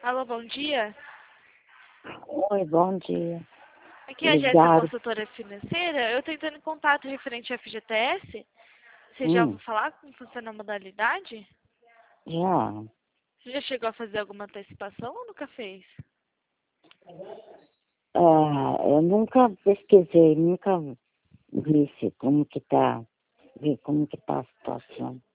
Alô, bom dia. Oi, bom dia. Aqui é a Jéssica, consultora financeira. Eu estou entrando em contato referente ao FGTS. Você já ouviu falar como funciona a modalidade? Já. Você já chegou a fazer alguma antecipação ou nunca fez? Eu nunca pesquisei, nunca vi como que tá a situação.